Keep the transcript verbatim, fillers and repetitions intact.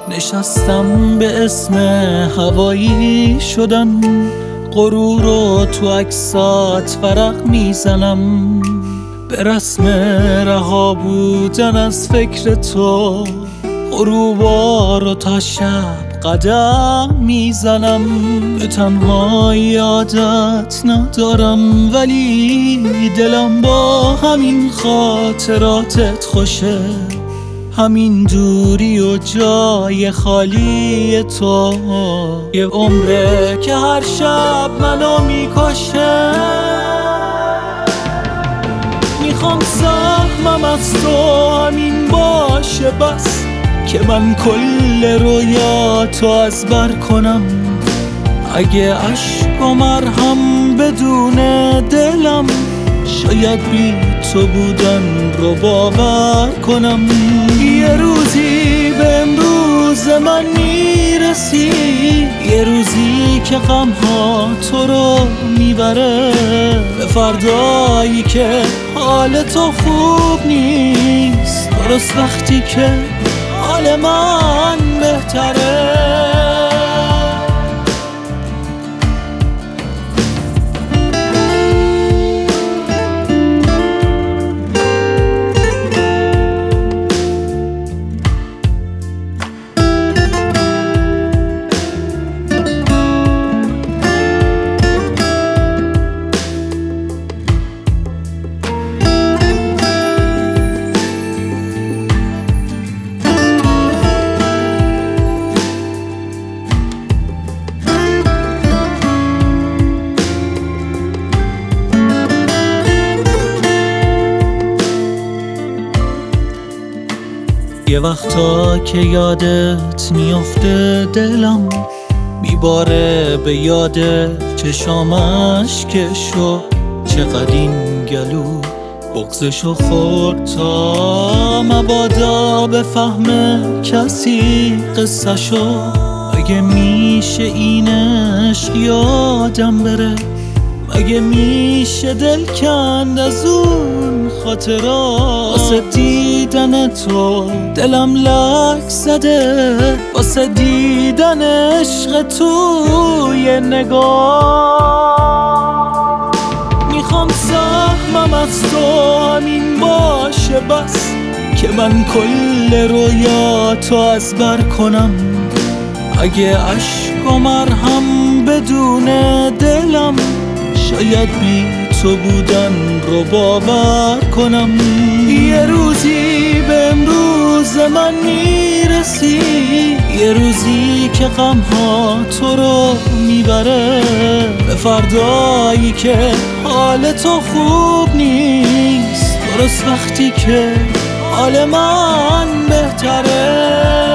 نشستم به اسم هوایی شدن، غرور رو تو عکسات ورق میزنم. به رسم رها بودن از فکر تو، غروبا رو تا شب قدم میزنم. به تنهایی عادت ندارم، ولی دلم با همین خاطراتت خوشه. همین دوری و جای خالی تو یه عمره که هر شب منو میکشه. میخوام سهمم از تو همین باشه بس، که من کل رویاتو از بر کنم. اگه عشق و مرهم بدون دلم، شاید بی تو بودن رو باور کنم. یه روزی به امروز من میرسی، یه روزی که غمها تو رو میبره. به فردایی که حال تو خوب نیست، درست وقتی که حال من بهتره. یه وقتا که یادت میافته دلم، میباره به یاد چشامش که شو. چقدر این گلو بغزشو خورد تا مبادا بفهمه کسی قصه شو. مگه میشه این عشق یادم بره؟ مگه میشه دل کند از اون خاطرات؟ واسه دیدن تو دلم لک زده، واسه دیدن عشق توی نگاه. میخوام سهمم از تو همین باشه بس، که من کل رویاتو از بر کنم. اگه عشق و مرهم بدون دلم، شاید بی تو بودن رو باور کنم. یه روزی به امروز من میرسی، یه روزی که غمها تو رو میبره. به فردایی که حال تو خوب نیست، درست وقتی که حال من بهتره.